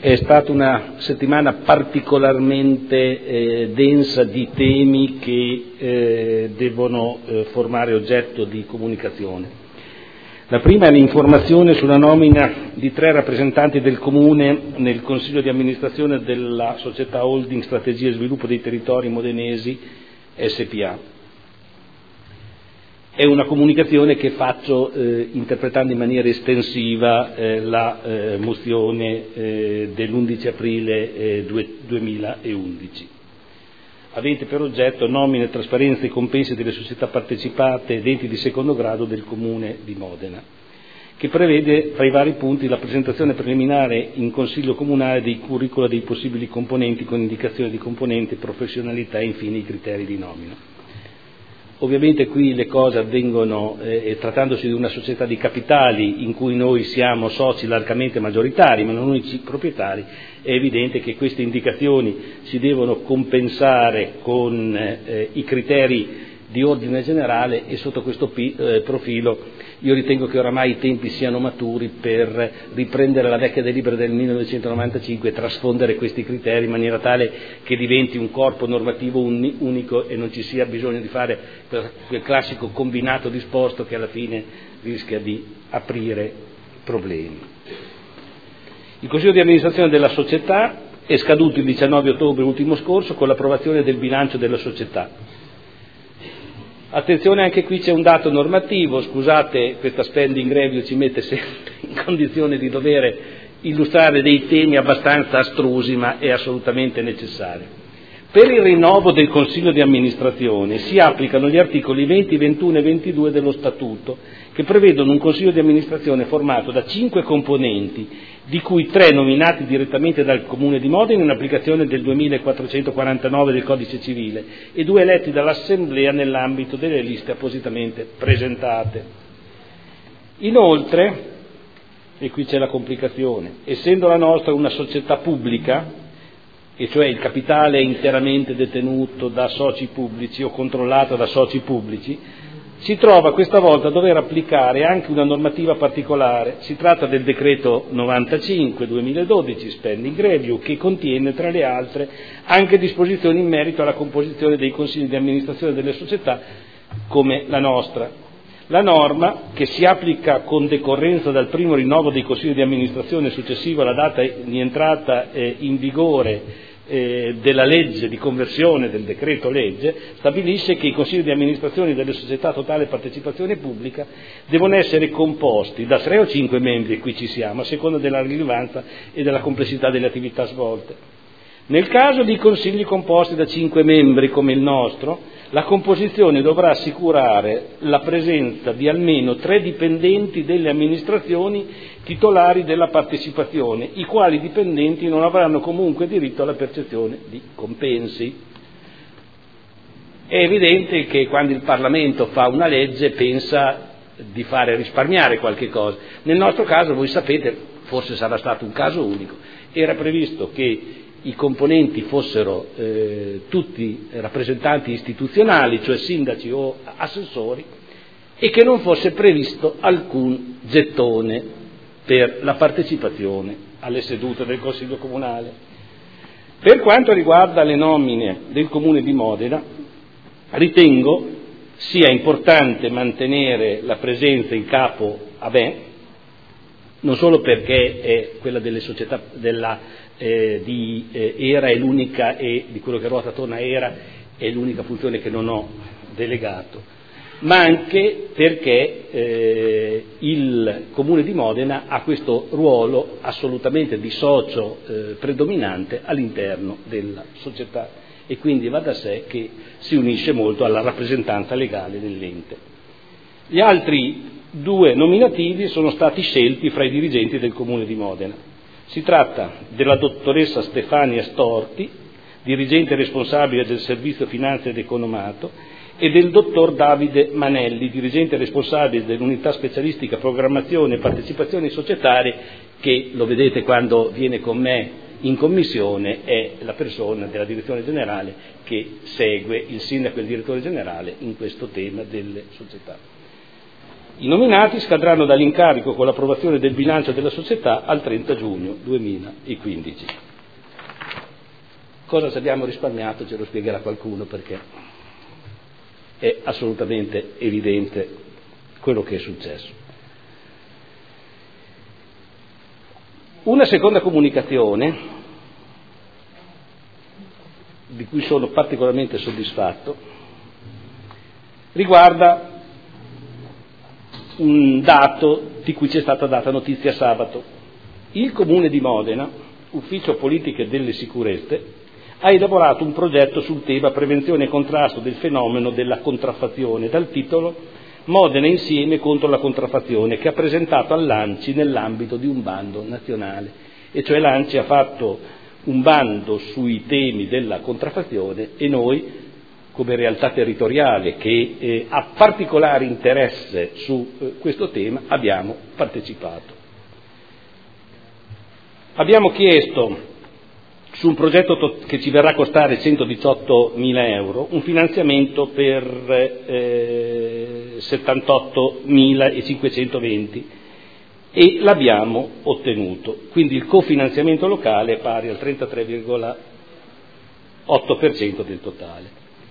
È stata una settimana particolarmente densa di temi che devono formare oggetto di comunicazione. La prima è l'informazione sulla nomina di 3 rappresentanti del Comune nel Consiglio di amministrazione della società holding Strategia e Sviluppo dei Territori Modenesi SPA. È una comunicazione che faccio interpretando in maniera estensiva la mozione dell'11 aprile 2011, avente per oggetto nomine, trasparenza e compensi delle società partecipate ed enti di secondo grado del Comune di Modena, che prevede tra i vari punti la presentazione preliminare in Consiglio Comunale dei curricula dei possibili componenti con indicazione di componenti, professionalità e infine i criteri di nomina. Ovviamente qui le cose avvengono, trattandosi di una società di capitali in cui noi siamo soci largamente maggioritari ma non unici proprietari, è evidente che queste indicazioni si devono compensare con i criteri di ordine generale e sotto questo profilo io ritengo che oramai i tempi siano maturi per riprendere la vecchia delibera del 1995 e trasfondere questi criteri in maniera tale che diventi un corpo normativo unico e non ci sia bisogno di fare quel classico combinato disposto che alla fine rischia di aprire problemi. Il Consiglio di amministrazione della società è scaduto il 19 ottobre ultimo scorso con l'approvazione del bilancio della società. Attenzione, anche qui c'è un dato normativo, scusate questa spending review ci mette sempre in condizione di dover illustrare dei temi abbastanza astrusi ma è assolutamente necessario. Per il rinnovo del Consiglio di amministrazione si applicano gli articoli 20, 21 e 22 dello Statuto che prevedono un Consiglio di amministrazione formato da 5 componenti, di cui 3 nominati direttamente dal Comune di Modena in applicazione del 2449 del Codice Civile e 2 eletti dall'Assemblea nell'ambito delle liste appositamente presentate. Inoltre, e qui c'è la complicazione, essendo la nostra una società pubblica, e cioè il capitale è interamente detenuto da soci pubblici o controllato da soci pubblici, si trova questa volta a dover applicare anche una normativa particolare. Si tratta del decreto 95/2012 Spending Review, che contiene tra le altre anche disposizioni in merito alla composizione dei consigli di amministrazione delle società come la nostra. La norma, che si applica con decorrenza dal primo rinnovo dei consigli di amministrazione successivo alla data di entrata in vigore della legge di conversione del decreto legge, stabilisce che i consigli di amministrazione delle società a totale partecipazione pubblica devono essere composti da 3 o 5 membri, qui ci siamo, a seconda della rilevanza e della complessità delle attività svolte. Nel caso di consigli composti da 5 membri come il nostro, la composizione dovrà assicurare la presenza di almeno 3 dipendenti delle amministrazioni titolari della partecipazione, i quali dipendenti non avranno comunque diritto alla percezione di compensi. È evidente che quando il Parlamento fa una legge pensa di fare risparmiare qualche cosa. Nel nostro caso, voi sapete, forse sarà stato un caso unico, era previsto che i componenti fossero tutti rappresentanti istituzionali, cioè sindaci o assessori, e che non fosse previsto alcun gettone per la partecipazione alle sedute del Consiglio Comunale. Per quanto riguarda le nomine del Comune di Modena, ritengo sia importante mantenere la presenza in capo a me, non solo perché è quella delle società di ERA è l'unica, e di quello che ruota attorno a ERA è l'unica funzione che non ho delegato, ma anche perché il Comune di Modena ha questo ruolo assolutamente di socio predominante all'interno della società e quindi va da sé che si unisce molto alla rappresentanza legale dell'ente. Gli altri 2 nominativi sono stati scelti fra i dirigenti del Comune di Modena. Si tratta della dottoressa Stefania Storti, dirigente responsabile del Servizio Finanza ed Economato, e del dottor Davide Manelli, dirigente responsabile dell'unità specialistica programmazione e partecipazioni societarie, che lo vedete quando viene con me in commissione, è la persona della direzione generale che segue il sindaco e il direttore generale in questo tema delle società. I nominati scadranno dall'incarico con l'approvazione del bilancio della società al 30 giugno 2015. Cosa ci abbiamo risparmiato? Ce lo spiegherà qualcuno, perché è assolutamente evidente quello che è successo. Una seconda comunicazione, di cui sono particolarmente soddisfatto, riguarda un dato di cui ci è stata data notizia sabato. Il Comune di Modena, Ufficio Politiche delle Sicurezze, ha elaborato un progetto sul tema prevenzione e contrasto del fenomeno della contraffazione, dal titolo Modena insieme contro la contraffazione, che ha presentato all'ANCI nell'ambito di un bando nazionale. E cioè l'ANCI ha fatto un bando sui temi della contraffazione e noi, come realtà territoriale che ha particolare interesse su questo tema, abbiamo partecipato. Abbiamo chiesto, su un progetto che ci verrà a costare 118.000 euro, un finanziamento per 78.520 e l'abbiamo ottenuto. Quindi il cofinanziamento locale è pari al 33,8% del totale.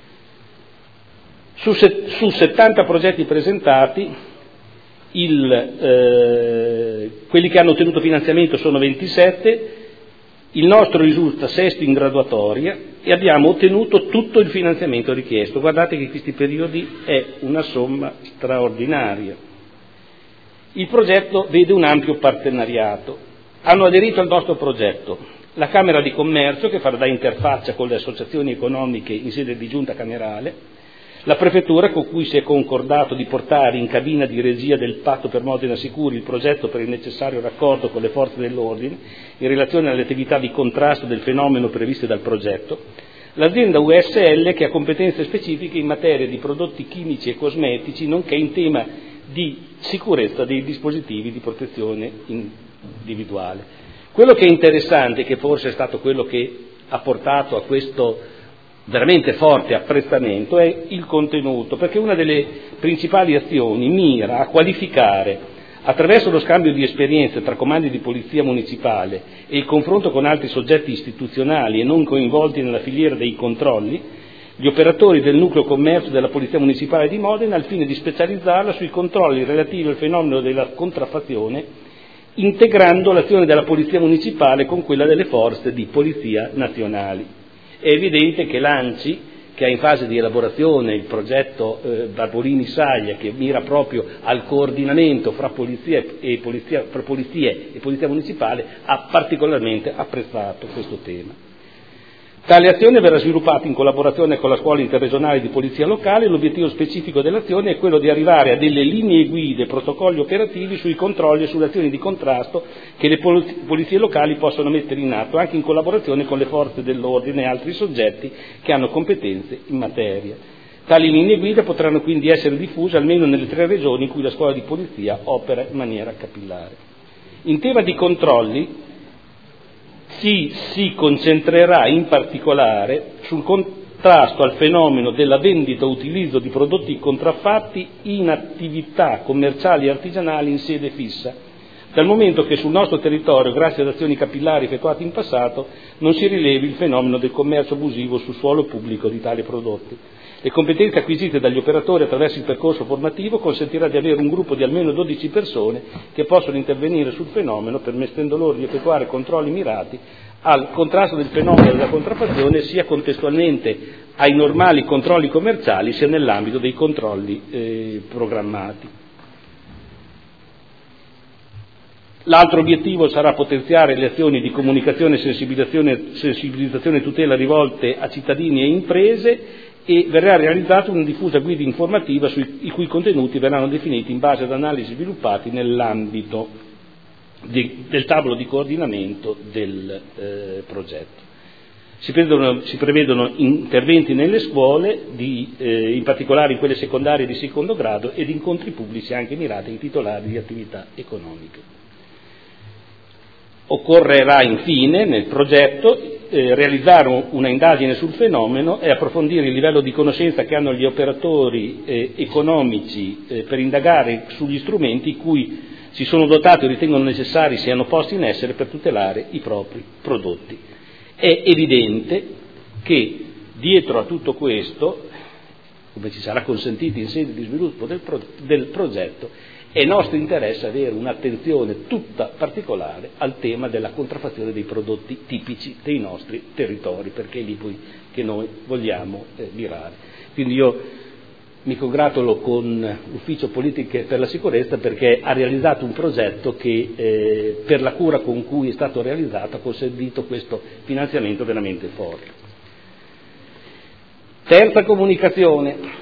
Su 70 progetti presentati, quelli che hanno ottenuto finanziamento sono 27, il nostro risulta sesto in graduatoria e abbiamo ottenuto tutto il finanziamento richiesto. Guardate che in questi periodi è una somma straordinaria. Il progetto vede un ampio partenariato. Hanno aderito al nostro progetto la Camera di Commercio, che farà da interfaccia con le associazioni economiche in sede di giunta camerale, la Prefettura, con cui si è concordato di portare in cabina di regia del Patto per Modena Sicuri il progetto per il necessario raccordo con le forze dell'ordine in relazione alle attività di contrasto del fenomeno previste dal progetto, l'azienda USL, che ha competenze specifiche in materia di prodotti chimici e cosmetici, nonché in tema di sicurezza dei dispositivi di protezione individuale. Quello che è interessante, che forse è stato quello che ha portato a questo veramente forte apprezzamento, è il contenuto, perché una delle principali azioni mira a qualificare, attraverso lo scambio di esperienze tra comandi di polizia municipale e il confronto con altri soggetti istituzionali e non coinvolti nella filiera dei controlli, gli operatori del nucleo commercio della Polizia Municipale di Modena, al fine di specializzarla sui controlli relativi al fenomeno della contraffazione, integrando l'azione della Polizia Municipale con quella delle forze di polizia nazionali. È evidente che l'ANCI, che ha in fase di elaborazione il progetto Barbolini-Saglia, che mira proprio al coordinamento fra polizia e polizia municipale, ha particolarmente apprezzato questo tema. Tale azione verrà sviluppata in collaborazione con la Scuola Interregionale di Polizia Locale. L'obiettivo specifico dell'azione è quello di arrivare a delle linee guida e protocolli operativi sui controlli e sulle azioni di contrasto che le polizie locali possono mettere in atto, anche in collaborazione con le forze dell'ordine e altri soggetti che hanno competenze in materia. Tali linee guida potranno quindi essere diffuse almeno nelle 3 regioni in cui la scuola di polizia opera in maniera capillare. In tema di controlli, si concentrerà in particolare sul contrasto al fenomeno della vendita o utilizzo di prodotti contraffatti in attività commerciali e artigianali in sede fissa, dal momento che sul nostro territorio, grazie ad azioni capillari effettuate in passato, non si rilevi il fenomeno del commercio abusivo sul suolo pubblico di tali prodotti. Le competenze acquisite dagli operatori attraverso il percorso formativo consentirà di avere un gruppo di almeno 12 persone che possono intervenire sul fenomeno, permettendo loro di effettuare controlli mirati al contrasto del fenomeno della contraffazione, sia contestualmente ai normali controlli commerciali, sia nell'ambito dei controlli programmati. L'altro obiettivo sarà potenziare le azioni di comunicazione, sensibilizzazione e tutela rivolte a cittadini e imprese, e verrà realizzata una diffusa guida informativa i cui contenuti verranno definiti in base ad analisi sviluppati nell'ambito del tavolo di coordinamento del progetto. Si prevedono interventi nelle scuole, in particolare in quelle secondarie di secondo grado, ed incontri pubblici anche mirati ai titolari di attività economiche. Occorrerà infine nel progetto realizzare una indagine sul fenomeno e approfondire il livello di conoscenza che hanno gli operatori economici per indagare sugli strumenti cui si sono dotati o ritengono necessari siano posti in essere per tutelare i propri prodotti. È evidente che dietro a tutto questo, come ci sarà consentito in sede di sviluppo del progetto, è nostro interesse avere un'attenzione tutta particolare al tema della contraffazione dei prodotti tipici dei nostri territori, perché è lì poi che noi vogliamo mirare. Quindi io mi congratulo con l'Ufficio Politiche per la Sicurezza perché ha realizzato un progetto che per la cura con cui è stato realizzato ha consentito questo finanziamento veramente forte. Terza comunicazione.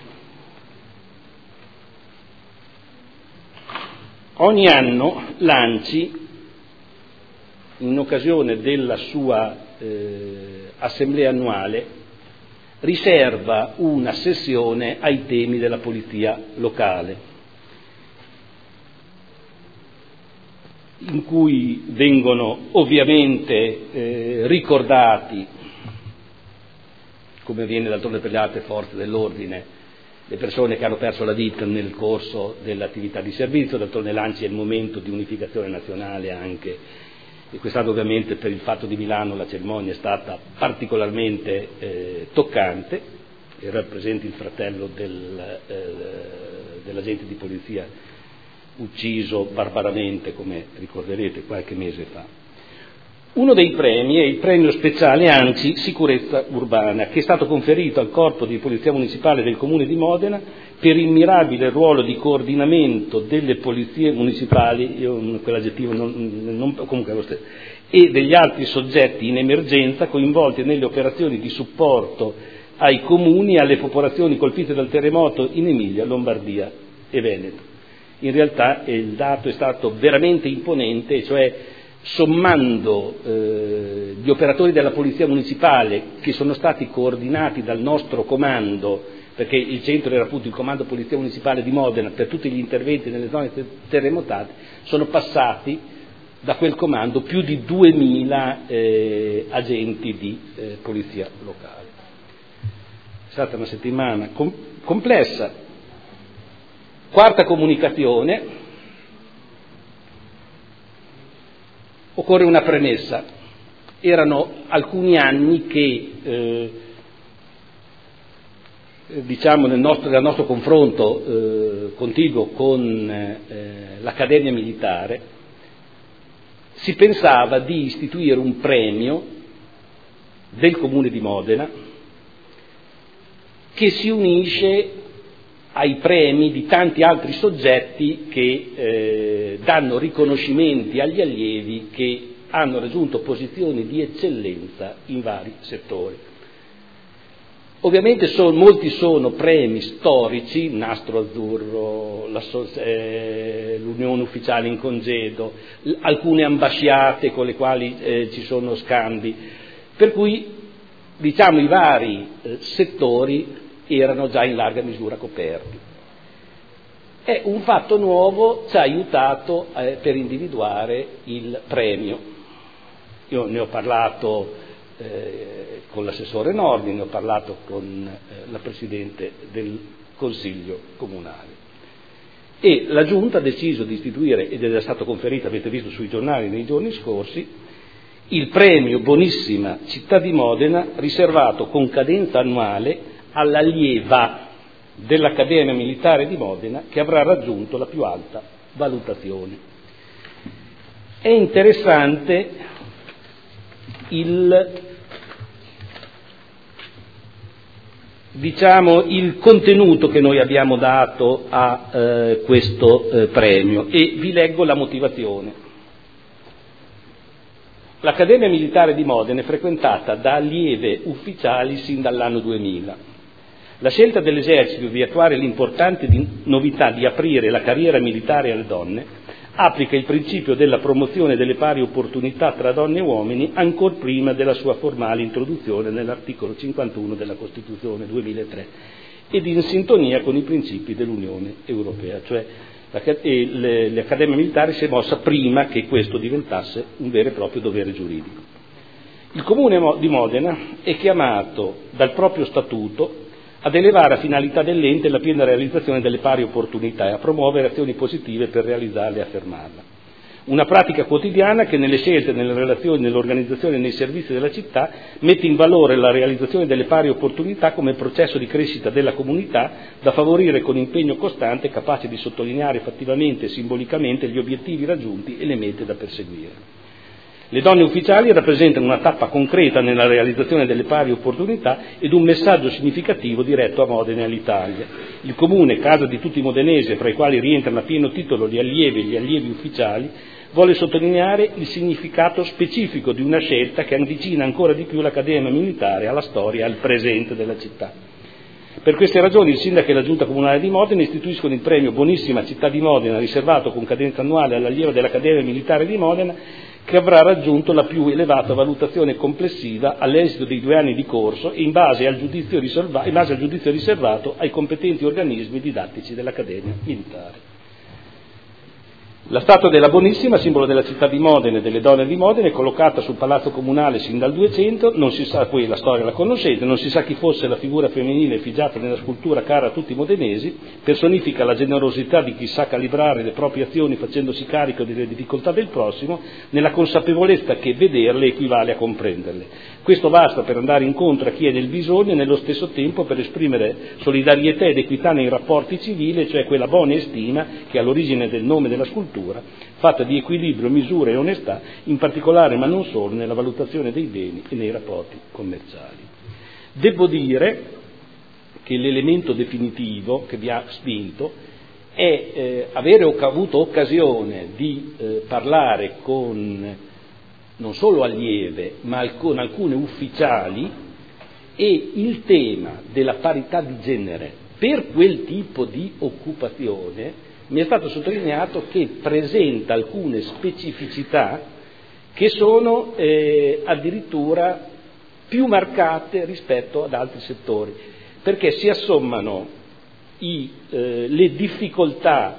Ogni anno l'ANCI, in occasione della sua assemblea annuale, riserva una sessione ai temi della polizia locale, in cui vengono ovviamente ricordati, come avviene d'altronde per le altre forze dell'ordine, le persone che hanno perso la vita nel corso dell'attività di servizio. D'altronde l'ANCI è il momento di unificazione nazionale anche, e quest'anno ovviamente per il fatto di Milano la cerimonia è stata particolarmente toccante. Era presente il fratello dell'agente di polizia ucciso barbaramente, come ricorderete, qualche mese fa. Uno dei premi è il premio speciale ANCI Sicurezza Urbana, che è stato conferito al Corpo di Polizia Municipale del Comune di Modena per il mirabile ruolo di coordinamento delle polizie municipali, io quell'aggettivo comunque lo stesso, e degli altri soggetti in emergenza coinvolti nelle operazioni di supporto ai comuni e alle popolazioni colpite dal terremoto in Emilia, Lombardia e Veneto. In realtà il dato è stato veramente imponente, cioè sommando gli operatori della Polizia Municipale che sono stati coordinati dal nostro comando, perché il centro era appunto il Comando Polizia Municipale di Modena per tutti gli interventi nelle zone terremotate, sono passati da quel comando più di 2000 agenti di polizia locale. È stata una settimana complessa. Quarta comunicazione. Occorre una premessa. Erano alcuni anni che, nel nostro confronto contiguo con l'Accademia Militare, si pensava di istituire un premio del Comune di Modena che si unisce ai premi di tanti altri soggetti che danno riconoscimenti agli allievi che hanno raggiunto posizioni di eccellenza in vari settori. Ovviamente molti sono premi storici, Nastro Azzurro, l'Unione Ufficiale in Congedo, alcune ambasciate con le quali ci sono scambi, per cui diciamo i vari settori erano già in larga misura coperti. E un fatto nuovo ci ha aiutato per individuare il premio. Io ne ho parlato con l'assessore Nordi, ne ho parlato con la Presidente del Consiglio Comunale. E la Giunta ha deciso di istituire, ed è stato conferito, avete visto sui giornali nei giorni scorsi, il premio Bonissima Città di Modena, riservato con cadenza annuale all'allieva dell'Accademia Militare di Modena che avrà raggiunto la più alta valutazione. È interessante il contenuto che noi abbiamo dato a questo premio, e vi leggo la motivazione. L'Accademia Militare di Modena è frequentata da allieve ufficiali sin dall'anno 2000. La scelta dell'esercito di attuare l'importante novità di aprire la carriera militare alle donne applica il principio della promozione delle pari opportunità tra donne e uomini ancor prima della sua formale introduzione nell'articolo 51 della Costituzione 2003 ed in sintonia con i principi dell'Unione Europea, cioè l'Accademia Militare si è mossa prima che questo diventasse un vero e proprio dovere giuridico. Il Comune di Modena è chiamato dal proprio statuto ad elevare a finalità dell'ente la piena realizzazione delle pari opportunità e a promuovere azioni positive per realizzarle e affermarla. Una pratica quotidiana che nelle scelte, nelle relazioni, nell'organizzazione e nei servizi della città mette in valore la realizzazione delle pari opportunità come processo di crescita della comunità da favorire con impegno costante capace di sottolineare fattivamente e simbolicamente gli obiettivi raggiunti e le mete da perseguire. Le donne ufficiali rappresentano una tappa concreta nella realizzazione delle pari opportunità ed un messaggio significativo diretto a Modena e all'Italia. Il Comune, casa di tutti i modenesi, fra i quali rientrano a pieno titolo gli allievi e gli allievi ufficiali, vuole sottolineare il significato specifico di una scelta che avvicina ancora di più l'Accademia Militare alla storia e al presente della città. Per queste ragioni il Sindaco e la Giunta Comunale di Modena istituiscono il premio Buonissima Città di Modena, riservato con cadenza annuale all'allieva dell'Accademia Militare di Modena, che avrà raggiunto la più elevata valutazione complessiva all'esito dei 2 anni di corso e in base al giudizio riservato ai competenti organismi didattici dell'Accademia Militare. La statua della Buonissima, simbolo della città di Modena e delle donne di Modena, è collocata sul Palazzo Comunale sin dal 200, non si sa, poi la storia la conoscete, non si sa chi fosse la figura femminile effigiata nella scultura cara a tutti i modenesi, personifica la generosità di chi sa calibrare le proprie azioni facendosi carico delle difficoltà del prossimo, nella consapevolezza che vederle equivale a comprenderle. Questo basta per andare incontro a chi è nel bisogno e nello stesso tempo per esprimere solidarietà ed equità nei rapporti civili, cioè quella buona stima che è all'origine del nome della scultura, fatta di equilibrio, misura e onestà, in particolare ma non solo nella valutazione dei beni e nei rapporti commerciali. Devo dire che l'elemento definitivo che vi ha spinto è avere avuto occasione di parlare con non solo allieve ma con alcune ufficiali, e il tema della parità di genere per quel tipo di occupazione mi è stato sottolineato che presenta alcune specificità che sono addirittura più marcate rispetto ad altri settori, perché si assommano le difficoltà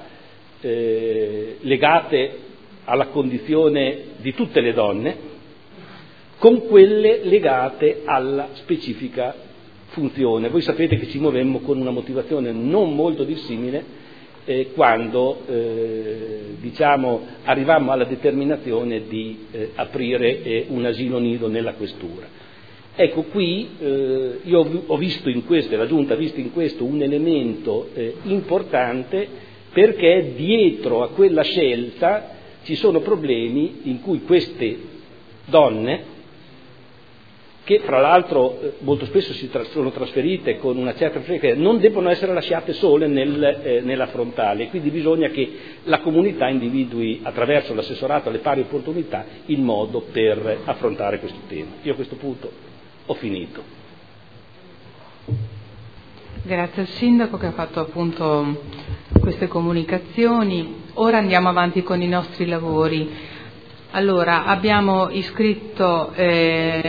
legate alla condizione di tutte le donne con quelle legate alla specifica funzione. Voi sapete che ci muovemmo con una motivazione non molto dissimile quando arrivammo alla determinazione di aprire un asilo nido nella questura. Ecco, qui io ho visto in questo, e la Giunta ha visto in questo un elemento importante, perché dietro a quella scelta ci sono problemi in cui queste donne, che fra l'altro molto spesso sono trasferite con una certa frequenza, non debbono essere lasciate sole nell'affrontare, quindi bisogna che la comunità individui attraverso l'assessorato alle pari opportunità il modo per affrontare questo tema. Io a questo punto ho finito. Grazie al Sindaco che ha fatto appunto queste comunicazioni. Ora andiamo avanti con i nostri lavori. Allora, abbiamo iscritto